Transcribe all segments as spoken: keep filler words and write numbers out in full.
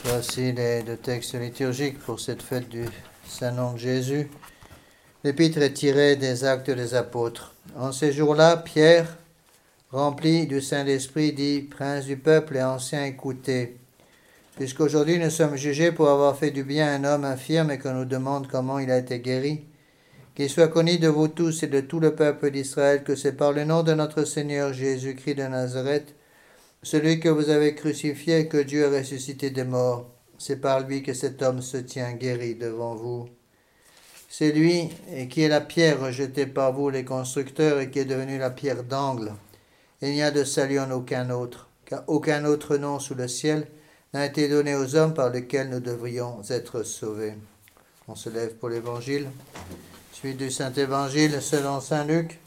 Voici les deux textes liturgiques pour cette fête du Saint-Nom de Jésus. L'épître est tirée des Actes des Apôtres. En ces jours-là, Pierre, rempli du Saint-Esprit, dit « Prince du peuple et ancien, écoutez. Puisqu'aujourd'hui nous sommes jugés pour avoir fait du bien à un homme infirme et qu'on nous demande comment il a été guéri, qu'il soit connu de vous tous et de tout le peuple d'Israël que c'est par le nom de notre Seigneur Jésus-Christ de Nazareth, celui que vous avez crucifié et que Dieu a ressuscité des morts. C'est par lui que cet homme se tient guéri devant vous. C'est lui qui est la pierre rejetée par vous, les constructeurs, et qui est devenue la pierre d'angle. Il n'y a de salut en aucun autre, car aucun autre nom sous le ciel n'a été donné aux hommes par lequel nous devrions être sauvés. » On se lève pour l'Évangile. Suite du Saint-Évangile selon Saint Luc.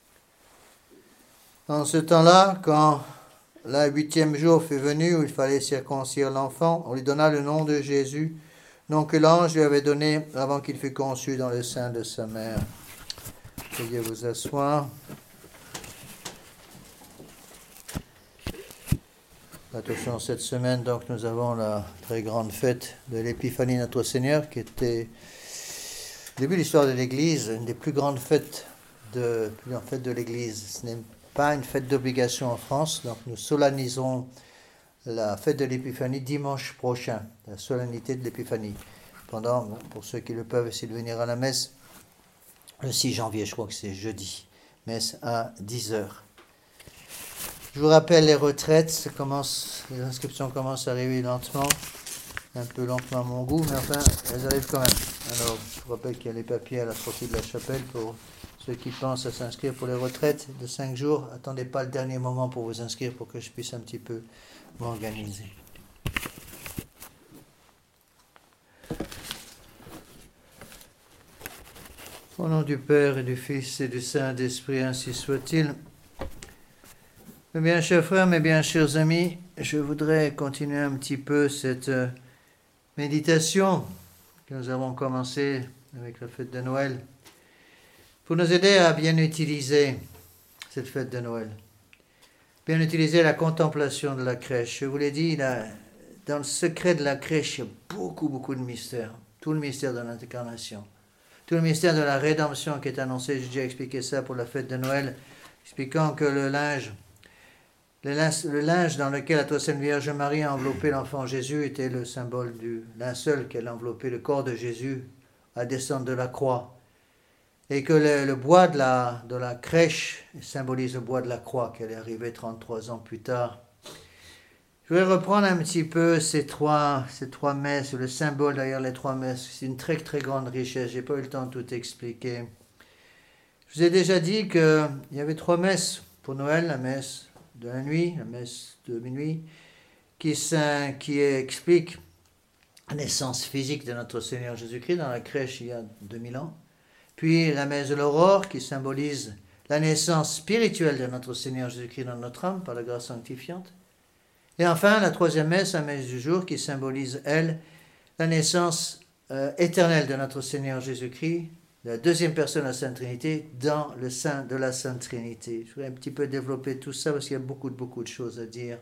En ce temps-là, quand le huitième jour fut venu où il fallait circoncire l'enfant, on lui donna le nom de Jésus, nom que l'ange lui avait donné avant qu'il fût conçu dans le sein de sa mère. Veuillez vous asseoir. Attention, cette semaine, donc, nous avons la très grande fête de l'Épiphanie de notre Seigneur, qui était, au début de l'histoire de l'Église, une des plus grandes fêtes de, plus grandes fêtes de l'Église. Ce n'est pas une fête d'obligation en France, donc nous solenniserons la fête de l'Épiphanie dimanche prochain, la solennité de l'Épiphanie. Pendant, bon, pour ceux qui le peuvent, essayer de venir à la messe, le six janvier, je crois que c'est jeudi, messe à dix heures. Je vous rappelle les retraites, ça commence, les inscriptions commencent à arriver lentement, un peu lentement à mon goût, mais enfin, elles arrivent quand même. Alors, je vous rappelle qu'il y a les papiers à la sortie de la chapelle pour ceux qui pensent à s'inscrire pour les retraites de cinq jours. Attendez pas le dernier moment pour vous inscrire pour que je puisse un petit peu m'organiser. Au nom du Père et du Fils et du Saint-Esprit, ainsi soit-il. Mes bien chers frères, mes bien chers amis, je voudrais continuer un petit peu cette méditation que nous avons commencée avec la fête de Noël pour nous aider à bien utiliser cette fête de Noël, bien utiliser la contemplation de la crèche. Je vous l'ai dit, là, dans le secret de la crèche, il y a beaucoup, beaucoup de mystères. Tout le mystère de l'incarnation, tout le mystère de la rédemption qui est annoncé. J'ai déjà expliqué ça pour la fête de Noël, expliquant que le linge Le linge, le linge dans lequel la très sainte Vierge Marie a enveloppé l'enfant Jésus était le symbole du linceul qu'elle a enveloppé le corps de Jésus à descendre de la croix. Et que le, le bois de la, de la crèche symbolise le bois de la croix qu'elle est arrivée trente-trois ans plus tard. Je vais reprendre un petit peu ces trois, ces trois messes, le symbole derrière les trois messes. C'est une très très grande richesse, je n'ai pas eu le temps de tout expliquer. Je vous ai déjà dit qu'il y avait trois messes pour Noël, la messe de la nuit, la messe de minuit, qui, qui explique la naissance physique de notre Seigneur Jésus-Christ dans la crèche il y a deux mille ans. Puis la messe de l'aurore, qui symbolise la naissance spirituelle de notre Seigneur Jésus-Christ dans notre âme par la grâce sanctifiante. Et enfin, la troisième messe, la messe du jour, qui symbolise, elle, la naissance euh, éternelle de notre Seigneur Jésus-Christ, la deuxième personne de la Sainte Trinité, dans le sein de la Sainte Trinité. Je voudrais un petit peu développer tout ça parce qu'il y a beaucoup, beaucoup de choses à dire.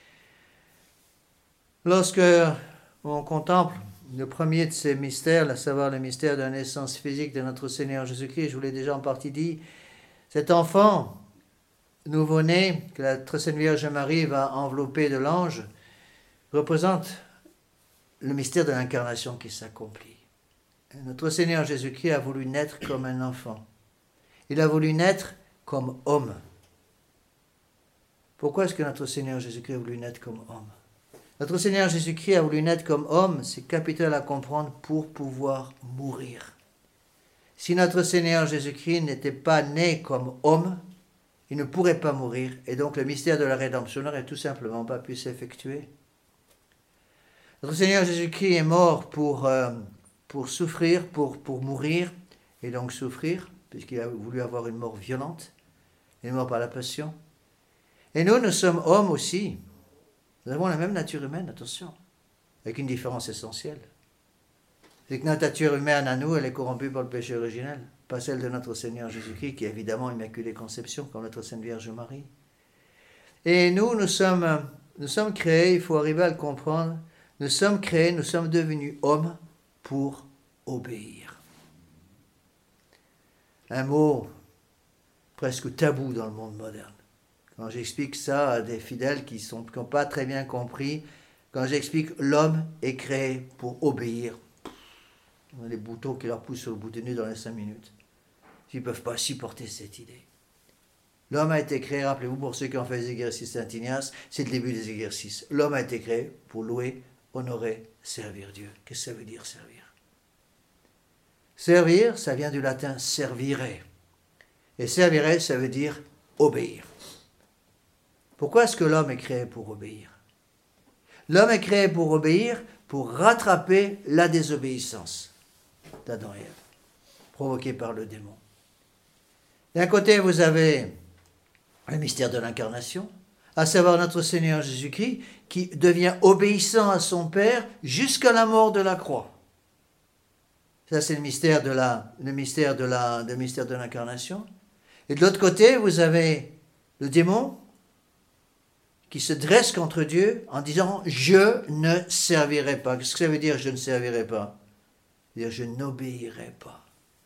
Lorsque on contemple le premier de ces mystères, à savoir le mystère de la naissance physique de notre Seigneur Jésus-Christ, je vous l'ai déjà en partie dit, cet enfant nouveau-né que la très sainte Vierge Marie va envelopper de l'ange représente le mystère de l'incarnation qui s'accomplit. Notre Seigneur Jésus-Christ a voulu naître comme un enfant. Il a voulu naître comme homme. Pourquoi est-ce que notre Seigneur Jésus-Christ a voulu naître comme homme? Notre Seigneur Jésus-Christ a voulu naître comme homme, c'est capital à comprendre, pour pouvoir mourir. Si notre Seigneur Jésus-Christ n'était pas né comme homme, il ne pourrait pas mourir, et donc le mystère de la rédemption n'aurait tout simplement pas pu s'effectuer. Notre Seigneur Jésus-Christ est mort pour... Euh, pour souffrir, pour, pour mourir, et donc souffrir, puisqu'il a voulu avoir une mort violente, une mort par la passion. Et nous, nous sommes hommes aussi. Nous avons la même nature humaine, attention, avec une différence essentielle. C'est que notre nature humaine à nous, elle est corrompue par le péché originel, pas celle de notre Seigneur Jésus-Christ, qui est évidemment Immaculée Conception, comme notre Sainte Vierge Marie. Et nous, nous sommes, nous sommes créés, il faut arriver à le comprendre, Nous sommes créés, nous sommes devenus hommes pour obéir. Un mot presque tabou dans le monde moderne. Quand j'explique ça à des fidèles qui sont, qui n'ont pas très bien compris, quand j'explique l'homme est créé pour obéir, on a les boutons qui leur poussent sur le bout du nez dans les cinq minutes. Ils ne peuvent pas supporter cette idée. L'homme a été créé, rappelez-vous, pour ceux qui ont fait les exercices Saint-Ignace, c'est le début des exercices. L'homme a été créé pour louer, honorer, servir Dieu. Qu'est-ce que ça veut dire servir? Servir, ça vient du latin servire. Et servire, ça veut dire obéir. Pourquoi est-ce que l'homme est créé pour obéir? L'homme est créé pour obéir, pour rattraper la désobéissance d'Adam et Ève, provoquée par le démon. D'un côté, vous avez le mystère de l'incarnation, à savoir notre Seigneur Jésus-Christ, qui devient obéissant à son Père jusqu'à la mort de la croix. Ça, c'est le mystère de la, le mystère de la, le mystère de l'incarnation. Et de l'autre côté, vous avez le démon qui se dresse contre Dieu en disant « Je ne servirai pas ». Qu'est-ce que ça veut dire « je ne servirai pas » ? Ça veut dire « je n'obéirai pas ».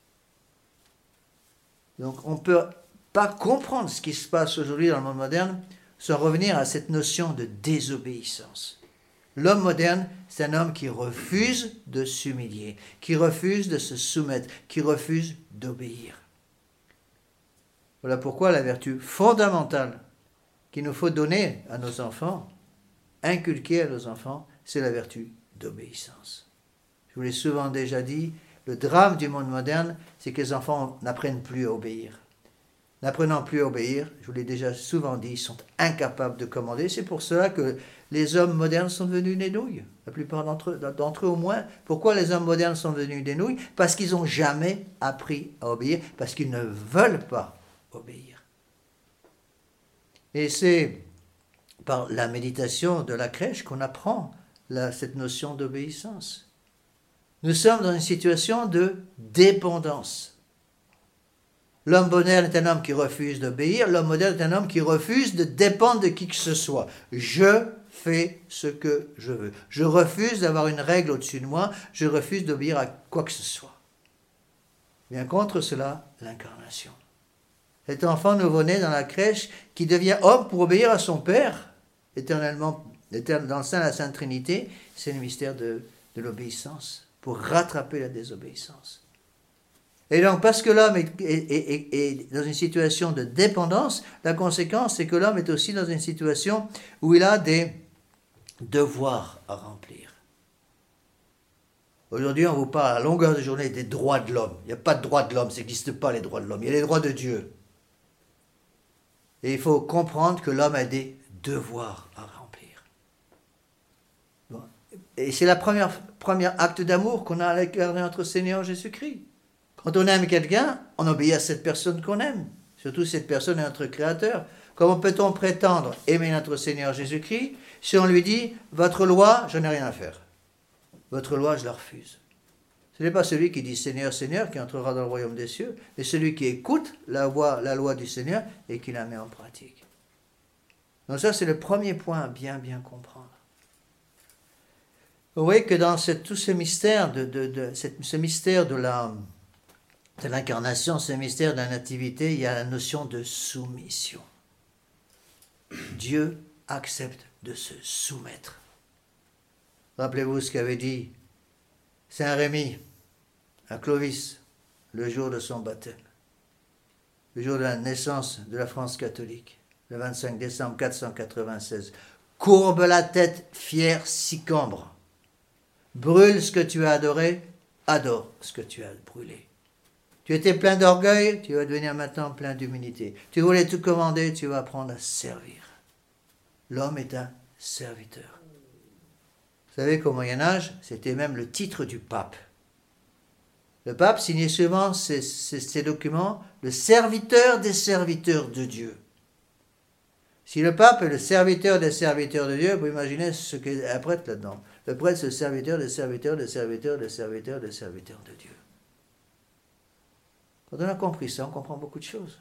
Donc on ne peut pas comprendre ce qui se passe aujourd'hui dans le monde moderne sans revenir à cette notion de désobéissance. L'homme moderne, c'est un homme qui refuse de s'humilier, qui refuse de se soumettre, qui refuse d'obéir. Voilà pourquoi la vertu fondamentale qu'il nous faut donner à nos enfants, inculquer à nos enfants, c'est la vertu d'obéissance. Je vous l'ai souvent déjà dit, le drame du monde moderne, c'est que les enfants n'apprennent plus à obéir. N'apprenant plus à obéir, je vous l'ai déjà souvent dit, ils sont incapables de commander. C'est pour cela que les hommes modernes sont devenus des nouilles. La plupart d'entre eux, d'entre eux au moins. Pourquoi les hommes modernes sont devenus des nouilles? Parce qu'ils n'ont jamais appris à obéir, parce qu'ils ne veulent pas obéir. Et c'est par la méditation de la crèche qu'on apprend la, cette notion d'obéissance. Nous sommes dans une situation de dépendance. L'homme moderne est un homme qui refuse d'obéir, l'homme moderne est un homme qui refuse de dépendre de qui que ce soit. Je fais ce que je veux. Je refuse d'avoir une règle au-dessus de moi, je refuse d'obéir à quoi que ce soit. Bien contre cela, l'incarnation. Cet enfant nouveau-né dans la crèche qui devient homme pour obéir à son Père, éternellement, éternellement dans le sein de la Sainte Trinité, c'est le mystère de, de l'obéissance, pour rattraper la désobéissance. Et donc, parce que l'homme est, est, est, est dans une situation de dépendance, la conséquence, c'est que l'homme est aussi dans une situation où il a des devoirs à remplir. Aujourd'hui, on vous parle à longueur de journée des droits de l'homme. Il n'y a pas de droits de l'homme, ça n'existe pas les droits de l'homme. Il y a les droits de Dieu. Et il faut comprendre que l'homme a des devoirs à remplir. Bon. Et c'est la première, premier acte d'amour qu'on a à l'égard de notre Seigneur Jésus-Christ. Quand on aime quelqu'un, on obéit à cette personne qu'on aime. Surtout cette personne est notre Créateur. Comment peut-on prétendre aimer notre Seigneur Jésus-Christ si on lui dit « Votre loi, je n'ai rien à faire. Votre loi, je la refuse. » Ce n'est pas celui qui dit « Seigneur, Seigneur » qui entrera dans le royaume des cieux, mais celui qui écoute la loi, la loi du Seigneur et qui la met en pratique. Donc ça, c'est le premier point à bien, bien comprendre. Vous voyez que dans cette, tout ce mystère de, de, de, cette, ce mystère de la... de l'incarnation, ce mystère de la nativité, il y a la notion de soumission. Dieu accepte de se soumettre. Rappelez-vous ce qu'avait dit Saint Rémy à Clovis le jour de son baptême, le jour de la naissance de la France catholique, le vingt-cinq décembre quatre cent quatre-vingt-seize. Courbe la tête, fier Sicambre. Brûle ce que tu as adoré, adore ce que tu as brûlé. Tu étais plein d'orgueil, tu vas devenir maintenant plein d'humilité. Tu voulais tout commander, tu vas apprendre à servir. L'homme est un serviteur. Vous savez qu'au Moyen-Âge, c'était même le titre du pape. Le pape signait souvent ces, ces, ces documents, le serviteur des serviteurs de Dieu. Si le pape est le serviteur des serviteurs de Dieu, vous imaginez ce qu'est un prêtre là-dedans. Le prêtre, c'est le serviteur des serviteurs, des serviteurs, des serviteurs, des serviteurs de Dieu. Quand on a compris ça, on comprend beaucoup de choses.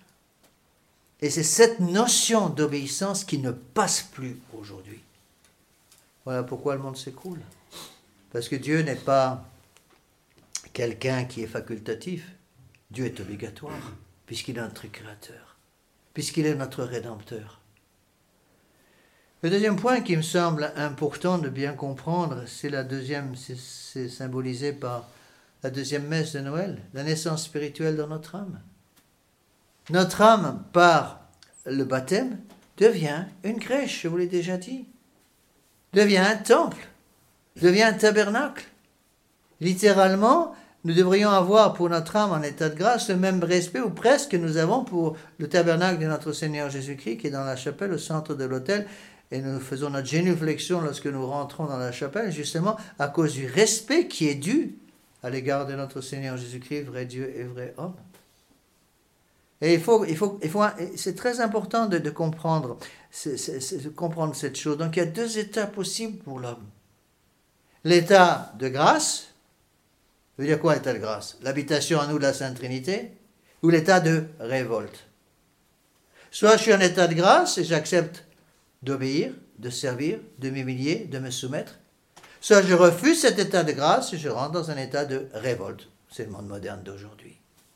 Et c'est cette notion d'obéissance qui ne passe plus aujourd'hui. Voilà pourquoi le monde s'écroule. Parce que Dieu n'est pas quelqu'un qui est facultatif. Dieu est obligatoire, puisqu'il est notre créateur, puisqu'il est notre rédempteur. Le deuxième point qui me semble important de bien comprendre, c'est la deuxième, c'est, c'est symbolisé par la deuxième messe de Noël, la naissance spirituelle dans notre âme. Notre âme, par le baptême, devient une crèche, je vous l'ai déjà dit, devient un temple, devient un tabernacle. Littéralement, nous devrions avoir pour notre âme en état de grâce le même respect, ou presque, que nous avons pour le tabernacle de notre Seigneur Jésus-Christ, qui est dans la chapelle, au centre de l'autel, et nous faisons notre génuflexion lorsque nous rentrons dans la chapelle, justement à cause du respect qui est dû à l'égard de notre Seigneur Jésus-Christ, vrai Dieu et vrai homme. Et il faut, il faut, il faut, c'est très important de, de comprendre, c'est, c'est, c'est, de comprendre cette chose. Donc il y a deux états possibles pour l'homme. L'état de grâce, ça veut dire quoi l'état de grâce? L'habitation à nous de la Sainte Trinité, ou l'état de révolte. Soit je suis en état de grâce et j'accepte d'obéir, de servir, de m'humilier, de me soumettre. Soit je refuse cet état de grâce et je rentre dans un état de révolte. C'est le monde moderne d'aujourd'hui.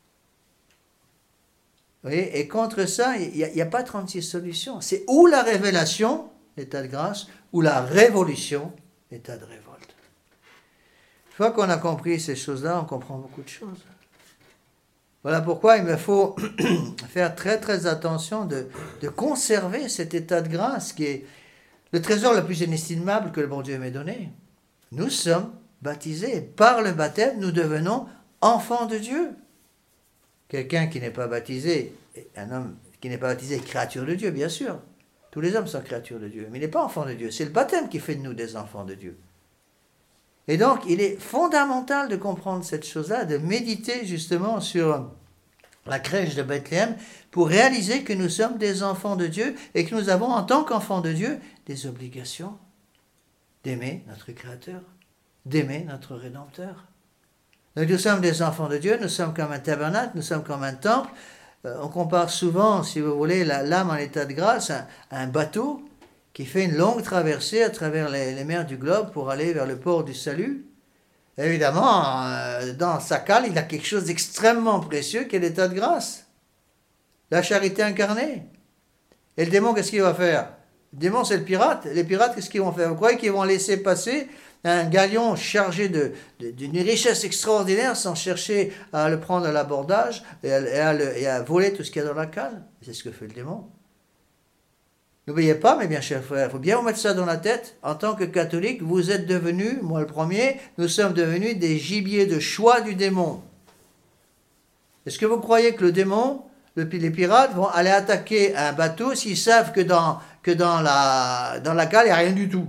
Vous voyez, et contre ça, il n'y a, a pas trente-six solutions. C'est ou la révélation, l'état de grâce, ou la révolution, l'état de révolte. Une fois qu'on a compris ces choses-là, on comprend beaucoup de choses. Voilà pourquoi il me faut faire très très attention de, de conserver cet état de grâce qui est le trésor le plus inestimable que le bon Dieu m'ait donné. Nous sommes baptisés. Par le baptême, nous devenons enfants de Dieu. Quelqu'un qui n'est pas baptisé, un homme qui n'est pas baptisé est créature de Dieu, bien sûr. Tous les hommes sont créatures de Dieu, mais il n'est pas enfant de Dieu. C'est le baptême qui fait de nous des enfants de Dieu. Et donc, il est fondamental de comprendre cette chose-là, de méditer justement sur la crèche de Bethléem pour réaliser que nous sommes des enfants de Dieu et que nous avons, en tant qu'enfants de Dieu, des obligations d'aimer notre Créateur, d'aimer notre Rédempteur. Donc, nous sommes des enfants de Dieu, nous sommes comme un tabernacle, nous sommes comme un temple. Euh, on compare souvent, si vous voulez, la, l'âme en état de grâce à, à un bateau qui fait une longue traversée à travers les, les mers du globe pour aller vers le port du salut. Évidemment, euh, dans sa cale, il a quelque chose d'extrêmement précieux qui est l'état de grâce. La charité incarnée. Et le démon, qu'est-ce qu'il va faire? Le démon, c'est le pirate. Les pirates, qu'est-ce qu'ils vont faire? Vous croyez qu'ils vont laisser passer un galion chargé de, de, d'une richesse extraordinaire sans chercher à le prendre à l'abordage et à, et à, le, et à voler tout ce qu'il y a dans la cale? C'est ce que fait le démon. N'oubliez pas, mes bien chers frères, il faut bien vous mettre ça dans la tête. En tant que catholique, vous êtes devenus, moi le premier, nous sommes devenus des gibiers de choix du démon. Est-ce que vous croyez que le démon, le, les pirates, vont aller attaquer un bateau s'ils savent que dans, que dans, la, dans la cale, il n'y a rien du tout?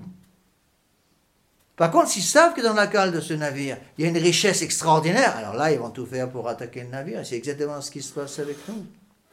Par contre, s'ils savent que dans la cale de ce navire, il y a une richesse extraordinaire, alors là, ils vont tout faire pour attaquer le navire. C'est exactement ce qui se passe avec nous.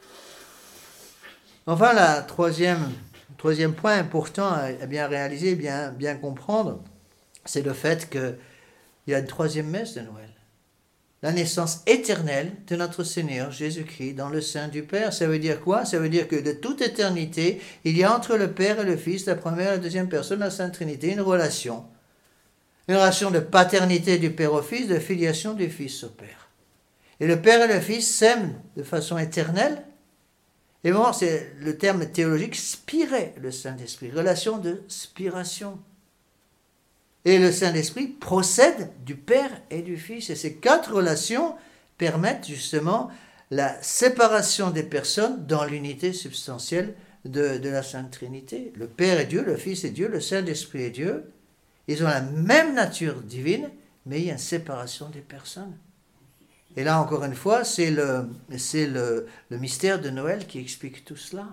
Enfin, la troisième... Troisième point important à bien réaliser, bien, bien comprendre, c'est le fait qu'il y a une troisième messe de Noël. La naissance éternelle de notre Seigneur Jésus-Christ dans le sein du Père. Ça veut dire quoi? Ça veut dire que de toute éternité, il y a entre le Père et le Fils, la première et la deuxième personne de la Sainte Trinité, une relation. Une relation de paternité du Père au Fils, de filiation du Fils au Père. Et le Père et le Fils s'aiment de façon éternelle. Et bon, c'est le terme théologique, spirer le Saint-Esprit, relation de spiration. Et le Saint-Esprit procède du Père et du Fils. Et ces quatre relations permettent justement la séparation des personnes dans l'unité substantielle de, de la Sainte Trinité. Le Père est Dieu, le Fils est Dieu, le Saint-Esprit est Dieu. Ils ont la même nature divine, mais il y a une séparation des personnes. Et là, encore une fois, c'est le, c'est le, le mystère de Noël qui explique tout cela.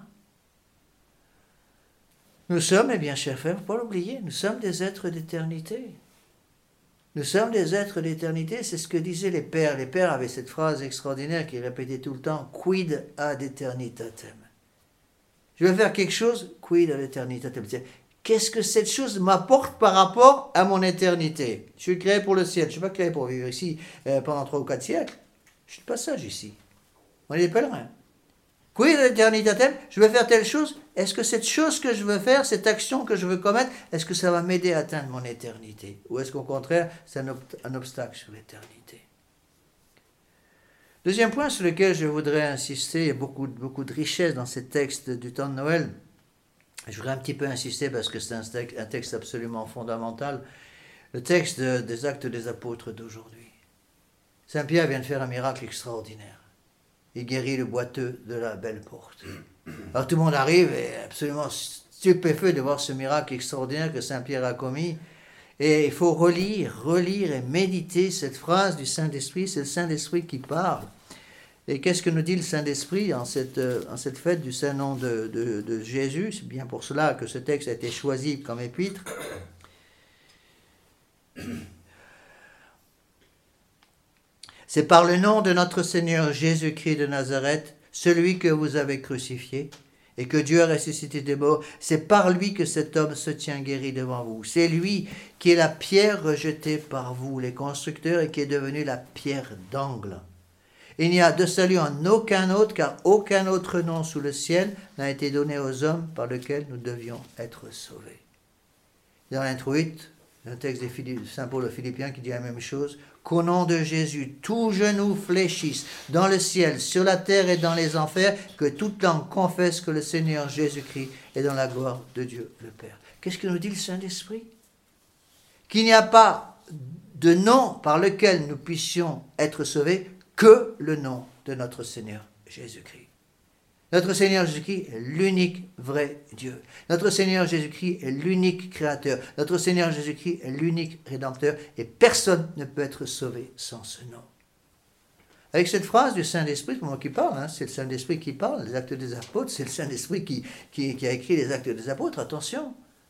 Nous sommes, eh bien, chers frères, il ne faut pas l'oublier, nous sommes des êtres d'éternité. Nous sommes des êtres d'éternité, c'est ce que disaient les pères. Les pères avaient cette phrase extraordinaire qu'ils répétaient tout le temps, « Quid ad aeternitatem ». Je vais faire quelque chose, « Quid ad aeternitatem ». Qu'est-ce que cette chose m'apporte par rapport à mon éternité? Je suis créé pour le ciel. Je ne suis pas créé pour vivre ici euh, pendant trois ou quatre siècles. Je suis de passage ici. On est des pèlerins. Quid aeternitate, je veux faire telle chose. Est-ce que cette chose que je veux faire, cette action que je veux commettre, est-ce que ça va m'aider à atteindre mon éternité? Ou est-ce qu'au contraire, c'est un, ob- un obstacle sur l'éternité? Deuxième point sur lequel je voudrais insister, il y a beaucoup, beaucoup de richesse dans ces textes du temps de Noël. Je voudrais un petit peu insister parce que c'est un texte, un texte absolument fondamental. Le texte de, des Actes des Apôtres d'aujourd'hui. Saint Pierre vient de faire un miracle extraordinaire. Il guérit le boiteux de la belle porte. Alors tout le monde arrive et est absolument stupéfait de voir ce miracle extraordinaire que Saint Pierre a commis. Et il faut relire, relire et méditer cette phrase du Saint-Esprit. C'est le Saint-Esprit qui parle. Et qu'est-ce que nous dit le Saint-Esprit en cette, en cette fête du Saint-Nom de, de, de Jésus? C'est bien pour cela que ce texte a été choisi comme épître. C'est par le nom de notre Seigneur Jésus-Christ de Nazareth, celui que vous avez crucifié et que Dieu a ressuscité des morts, c'est par lui que cet homme se tient guéri devant vous. C'est lui qui est la pierre rejetée par vous, les constructeurs, et qui est devenu la pierre d'angle. Il n'y a de salut en aucun autre, car aucun autre nom sous le ciel n'a été donné aux hommes par lequel nous devions être sauvés. Dans l'introïte, un texte de Saint Paul aux Philippiens qui dit la même chose, qu'au nom de Jésus, tout genou fléchisse dans le ciel, sur la terre et dans les enfers, que toute langue confesse que le Seigneur Jésus-Christ est dans la gloire de Dieu le Père. Qu'est-ce que nous dit le Saint-Esprit? Qu'il n'y a pas de nom par lequel nous puissions être sauvés que le nom de notre Seigneur Jésus-Christ. Notre Seigneur Jésus-Christ est l'unique vrai Dieu. Notre Seigneur Jésus-Christ est l'unique créateur. Notre Seigneur Jésus-Christ est l'unique rédempteur. Et personne ne peut être sauvé sans ce nom. Avec cette phrase du Saint-Esprit, c'est moi qui parle, hein, c'est le Saint-Esprit qui parle, les Actes des Apôtres, c'est le Saint-Esprit qui, qui, qui a écrit les Actes des Apôtres, attention.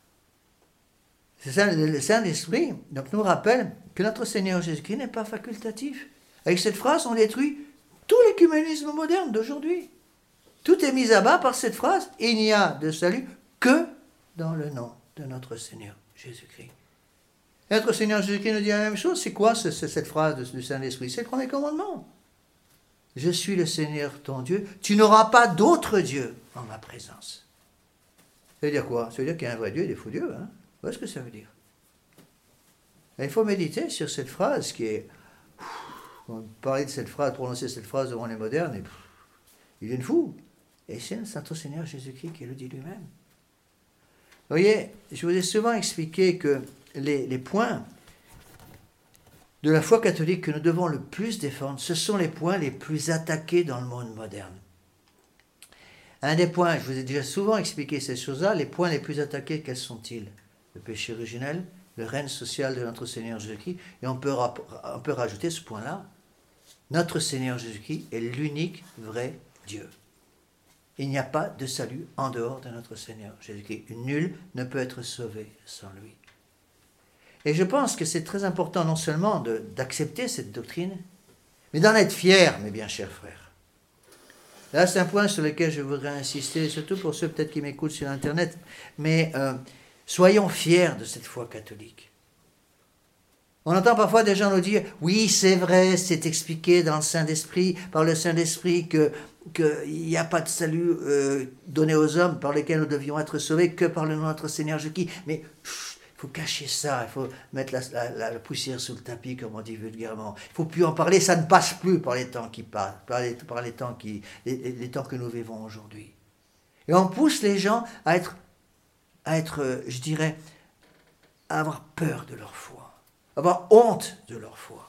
C'est ça, le Saint-Esprit donc, nous rappelle que notre Seigneur Jésus-Christ n'est pas facultatif. Avec cette phrase, on détruit tout l'écuménisme moderne d'aujourd'hui. Tout est mis à bas par cette phrase. Il n'y a de salut que dans le nom de notre Seigneur Jésus-Christ. Et notre Seigneur Jésus-Christ nous dit la même chose. C'est quoi ce, ce, cette phrase du Saint-Esprit? C'est le premier commandement. Je suis le Seigneur ton Dieu. Tu n'auras pas d'autre Dieu en ma présence. Ça veut dire quoi? Ça veut dire qu'il y a un vrai Dieu et des faux dieux. Hein? Voilà ce que ça veut dire. Et il faut méditer sur cette phrase qui est... On parlait de cette phrase, prononcer cette phrase devant les modernes, et pff, ils viennent fous. Et c'est notre Seigneur Jésus-Christ qui le dit lui-même. Vous voyez, je vous ai souvent expliqué que les, les points de la foi catholique que nous devons le plus défendre, ce sont les points les plus attaqués dans le monde moderne. Un des points, je vous ai déjà souvent expliqué ces choses-là, les points les plus attaqués, quels sont-ils? Le péché originel, le règne social de notre Seigneur Jésus-Christ, et on peut, on peut rajouter ce point-là. Notre Seigneur Jésus-Christ est l'unique vrai Dieu. Il n'y a pas de salut en dehors de notre Seigneur Jésus-Christ. Nul ne peut être sauvé sans lui. Et je pense que c'est très important non seulement de, d'accepter cette doctrine, mais d'en être fier, mes bien chers frères. Là, c'est un point sur lequel je voudrais insister, surtout pour ceux peut-être qui m'écoutent sur Internet, mais euh, soyons fiers de cette foi catholique. On entend parfois des gens nous dire, oui, c'est vrai, c'est expliqué dans le Saint-Esprit, par le Saint-Esprit, que qu'il n'y a pas de salut euh, donné aux hommes par lesquels nous devions être sauvés que par le nom de notre Seigneur Jésus-Christ. Mais il faut cacher ça, il faut mettre la, la, la poussière sous le tapis, comme on dit vulgairement. Il ne faut plus en parler, ça ne passe plus par les temps qui passent, par les, par les, temps, qui, les, les temps que nous vivons aujourd'hui. Et on pousse les gens à être, à être, je dirais, à avoir peur de leur foi. Avoir honte de leur foi.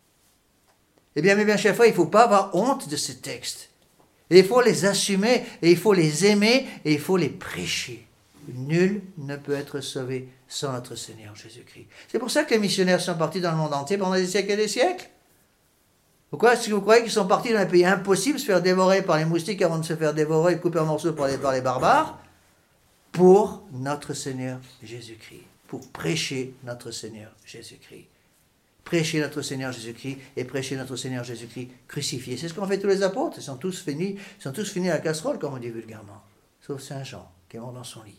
Eh bien, mes bien chers frères, il ne faut pas avoir honte de ces textes. Et il faut les assumer, et il faut les aimer, et il faut les prêcher. Nul ne peut être sauvé sans notre Seigneur Jésus-Christ. C'est pour ça que les missionnaires sont partis dans le monde entier pendant des siècles et des siècles. Pourquoi est-ce que vous croyez qu'ils sont partis dans un pays impossible, se faire dévorer par les moustiques avant de se faire dévorer et couper en morceaux par les, par les barbares? Pour notre Seigneur Jésus-Christ. Pour prêcher notre Seigneur Jésus-Christ. Prêcher notre Seigneur Jésus-Christ et prêcher notre Seigneur Jésus-Christ crucifié. C'est ce qu'ont fait tous les apôtres. Ils sont tous finis, ils sont tous finis à la casserole, comme on dit vulgairement. Sauf Saint Jean, qui est mort dans son lit.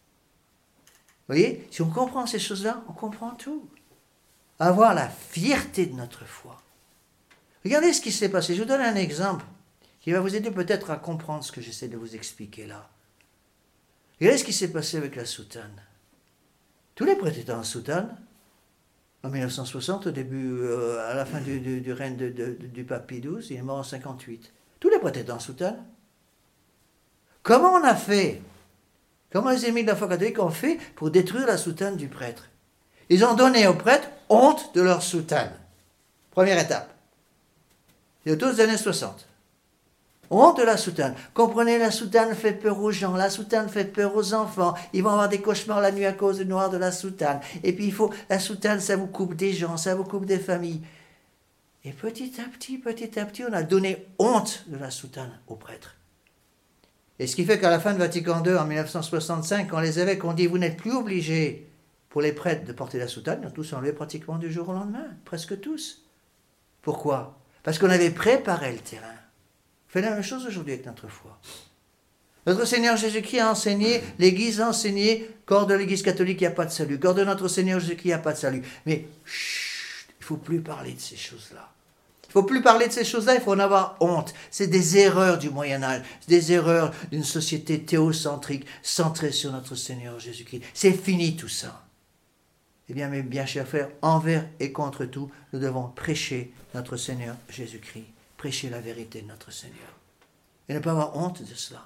Vous voyez, si on comprend ces choses-là, on comprend tout. Avoir la fierté de notre foi. Regardez ce qui s'est passé. Je vous donne un exemple qui va vous aider peut-être à comprendre ce que j'essaie de vous expliquer là. Regardez ce qui s'est passé avec la soutane. Tous les prêtres étaient en soutane. En mille neuf cent soixante, au début, euh, à la fin du, du, du règne de, de, de, du pape Pie douze, il est mort en cinquante-huit. Tous les prêtres étaient en soutane. Comment on a fait? Comment les ennemis de la foi catholique ont fait pour détruire la soutane du prêtre? Ils ont donné aux prêtres honte de leur soutane. Première étape. C'est autour des années soixante. Honte de la soutane. Comprenez, la soutane fait peur aux gens, la soutane fait peur aux enfants. Ils vont avoir des cauchemars la nuit à cause du noir de la soutane. Et puis il faut, la soutane, ça vous coupe des gens, ça vous coupe des familles. Et petit à petit, petit à petit, on a donné honte de la soutane aux prêtres. Et ce qui fait qu'à la fin de Vatican deux, en mille neuf cent soixante-cinq, quand les évêques ont dit « vous n'êtes plus obligés pour les prêtres de porter la soutane », ils ont tous enlevé pratiquement du jour au lendemain, presque tous. Pourquoi? Parce qu'on avait préparé le terrain. On fait la même chose aujourd'hui avec notre foi. Notre Seigneur Jésus-Christ a enseigné, l'Église a enseigné, corps de l'Église catholique, il n'y a pas de salut. Corps de notre Seigneur Jésus-Christ, il n'y a pas de salut. Mais chut, il ne faut plus parler de ces choses-là. Il ne faut plus parler de ces choses-là, il faut en avoir honte. C'est des erreurs du Moyen-Âge, des erreurs d'une société théocentrique, centrée sur notre Seigneur Jésus-Christ. C'est fini tout ça. Eh bien, mes bien chers frères, envers et contre tout, nous devons prêcher notre Seigneur Jésus-Christ. Prêcher la vérité de notre Seigneur. Et ne pas avoir honte de cela.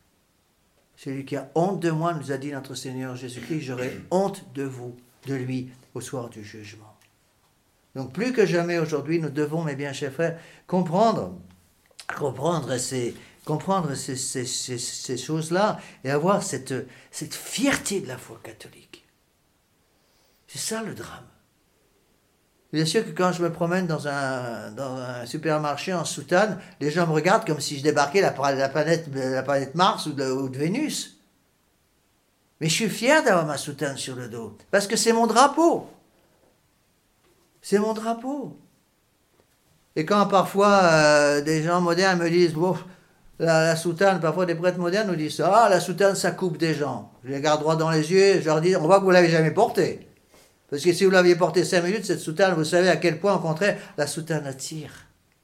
Celui qui a honte de moi, nous a dit notre Seigneur Jésus-Christ, j'aurai honte de vous, de lui, au soir du jugement. Donc plus que jamais aujourd'hui, nous devons, mes bien chers frères, comprendre, comprendre ces, comprendre ces, ces, ces, ces choses-là et avoir cette, cette fierté de la foi catholique. C'est ça le drame. Bien sûr que quand je me promène dans un, dans un supermarché en soutane, les gens me regardent comme si je débarquais la, la, planète, la planète Mars ou de, ou de Vénus. Mais je suis fier d'avoir ma soutane sur le dos, parce que c'est mon drapeau. C'est mon drapeau. Et quand parfois euh, des gens modernes me disent, bon, la, la soutane, parfois des prêtres modernes nous disent, ah, la soutane, ça coupe des gens. Je les regarde droit dans les yeux, je leur dis, on voit que vous ne l'avez jamais portée. Parce que si vous l'aviez porté cinq minutes, cette soutane, vous savez à quel point, au contraire, la soutane attire.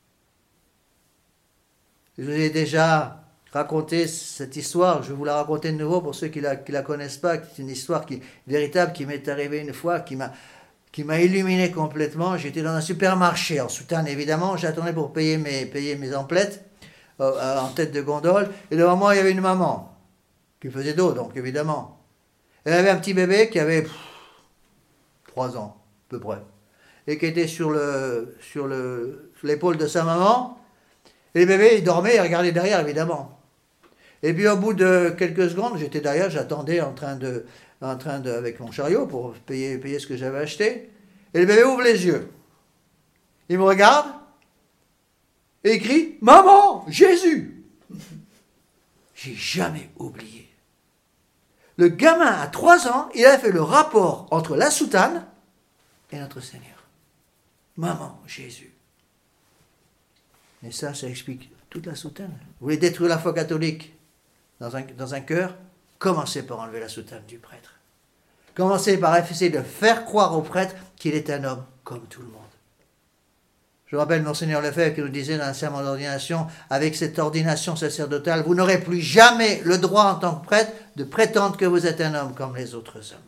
Je vous ai déjà raconté cette histoire, je vais vous la raconter de nouveau pour ceux qui ne la, qui la connaissent pas. C'est une histoire qui, véritable qui m'est arrivée une fois, qui m'a, qui m'a illuminé complètement. J'étais dans un supermarché, en soutane évidemment, j'attendais pour payer mes, payer mes emplettes, euh, en tête de gondole, et devant moi, il y avait une maman, qui faisait dos, donc évidemment. Elle avait un petit bébé qui avait... Pff, trois ans, à peu près, et qui était sur le sur le sur l'épaule de sa maman, et le bébé, il dormait, il regardait derrière, évidemment. Et puis, au bout de quelques secondes, j'étais derrière, j'attendais en train de, en train de, avec mon chariot pour payer, payer ce que j'avais acheté, et le bébé ouvre les yeux. Il me regarde, et il crie, « Maman, Jésus !» J'ai jamais oublié. Le gamin, à trois ans, il a fait le rapport entre la soutane et notre Seigneur. Maman, Jésus. Et ça, ça explique toute la soutane. Vous voulez détruire la foi catholique dans un, dans un cœur? Commencez par enlever la soutane du prêtre. Commencez par essayer de faire croire au prêtre qu'il est un homme comme tout le monde. Je rappelle Monseigneur Lefebvre qui nous disait dans un serment d'ordination, avec cette ordination sacerdotale, vous n'aurez plus jamais le droit en tant que prêtre de prétendre que vous êtes un homme comme les autres hommes.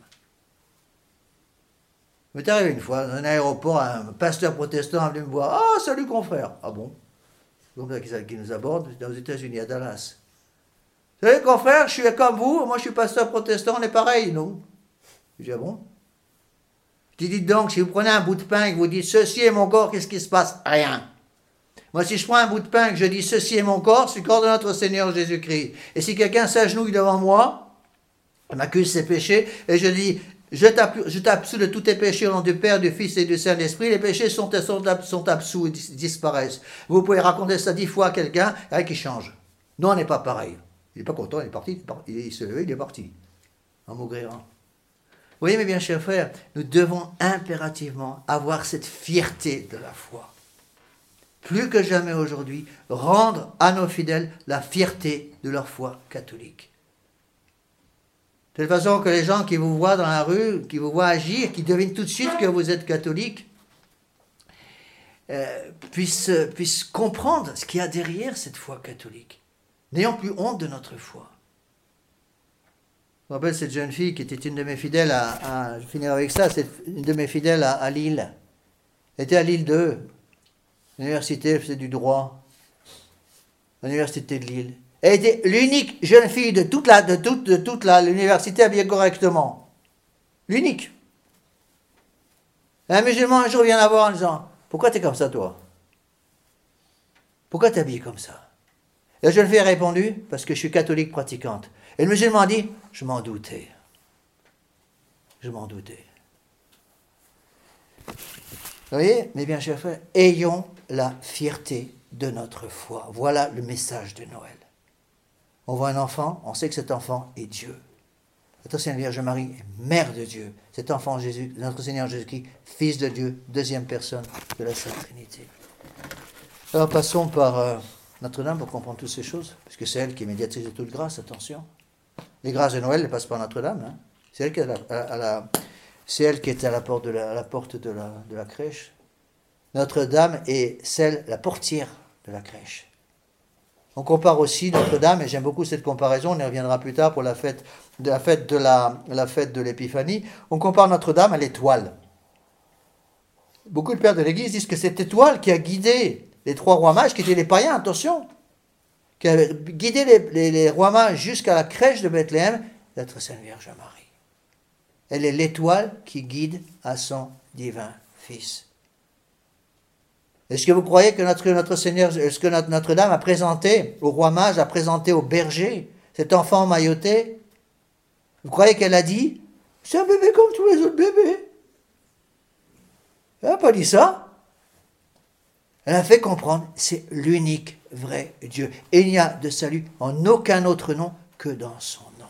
Il m'est arrivé une fois, dans un aéroport, un pasteur protestant est venu me voir. « Ah, salut confrère !» « Ah bon ?» C'est comme ça qu'il nous aborde, c'est aux États-Unis, à Dallas. « Salut confrère, je suis comme vous, moi je suis pasteur protestant, on est pareil, non ?» Je dis « Ah bon ?» Je dis, dites donc, si vous prenez un bout de pain et que vous dites, ceci est mon corps, qu'est-ce qui se passe? Rien. Moi, si je prends un bout de pain et que je dis, ceci est mon corps, c'est le corps de notre Seigneur Jésus-Christ. Et si quelqu'un s'agenouille devant moi, m'accuse ses péchés, et je dis, je t'absous de tous tes péchés au nom du Père, du Fils et du Saint-Esprit, les péchés sont, sont, sont absous et disparaissent. Vous pouvez raconter ça dix fois à quelqu'un, et qui change. Non, on n'est pas pareil. Il n'est pas content, il est parti, il s'est levé, il est parti. En maugrérant. Vous voyez, mes bien chers frères, nous devons impérativement avoir cette fierté de la foi. Plus que jamais aujourd'hui, rendre à nos fidèles la fierté de leur foi catholique. De telle façon que les gens qui vous voient dans la rue, qui vous voient agir, qui devinent tout de suite que vous êtes catholique, euh, puisse, puisse comprendre ce qu'il y a derrière cette foi catholique. N'ayons plus honte de notre foi. Je me rappelle cette jeune fille qui était une de mes fidèles à, à je finirai avec ça, c'est une de mes fidèles à, à Lille. Elle était à Lille deux, l'université, elle faisait du droit, l'université de Lille. Elle était l'unique jeune fille de toute la, de toute, de toute la, l'université habillée correctement. L'unique. Et un musulman un jour vient la voir en disant, pourquoi tu es comme ça toi? Pourquoi tu es habillée comme ça? Et la jeune fille a répondu, parce que je suis catholique pratiquante. Et le musulman a dit, je m'en doutais. Je m'en doutais. Vous voyez, mes bien chers frères, ayons la fierté de notre foi. Voilà le message de Noël. On voit un enfant, on sait que cet enfant est Dieu. Notre Seigneur Vierge Marie est mère de Dieu. Cet enfant Jésus, notre Seigneur Jésus-Christ, fils de Dieu, deuxième personne de la Sainte Trinité. Alors passons par euh, Notre-Dame pour comprendre toutes ces choses, puisque c'est elle qui est médiatrice de toute grâce, attention. Les grâces de Noël ne passent par Notre-Dame. Hein. C'est elle qui est à la, à la, c'est elle qui est à la porte de la, à la, porte de la, de la crèche. Notre-Dame est celle, la portière de la crèche. On compare aussi Notre-Dame, et j'aime beaucoup cette comparaison, on y reviendra plus tard pour la fête de la fête de la, la fête de l'Épiphanie. On compare Notre-Dame à l'étoile. Beaucoup de pères de l'Église disent que cette étoile qui a guidé les trois rois mages, qui étaient les païens, attention, qui a guidé les, les, les rois mages jusqu'à la crèche de Bethléem, notre Sainte Vierge Marie. Elle est l'étoile qui guide à son divin Fils. Est-ce que vous croyez que notre, notre Seigneur, est-ce que notre, Notre-Dame a présenté au roi mage, a présenté au berger, cet enfant mailloté? Vous croyez qu'elle a dit, c'est un bébé comme tous les autres bébés? Elle n'a pas dit ça. Elle a fait comprendre, c'est l'unique vrai Dieu. Et il n'y a de salut en aucun autre nom que dans son nom.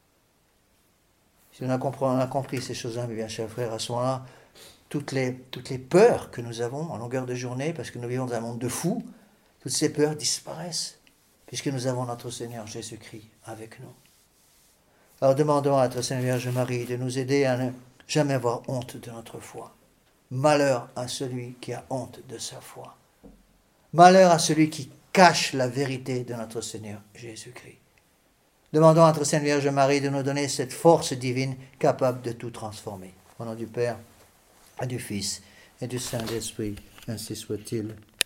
Si on a compris, on a compris ces choses-là, mes bien chers frères, à ce moment-là, Toutes les, toutes les peurs que nous avons en longueur de journée, parce que nous vivons dans un monde de fous, toutes ces peurs disparaissent, puisque nous avons notre Seigneur Jésus-Christ avec nous. Alors demandons à notre Seigneur Vierge Marie de nous aider à ne jamais avoir honte de notre foi. Malheur à celui qui a honte de sa foi. Malheur à celui qui cache la vérité de notre Seigneur Jésus-Christ. Demandons à notre Seigneur Vierge Marie de nous donner cette force divine capable de tout transformer. Au nom du Père, et du Fils, et du Saint-Esprit, ainsi soit-il.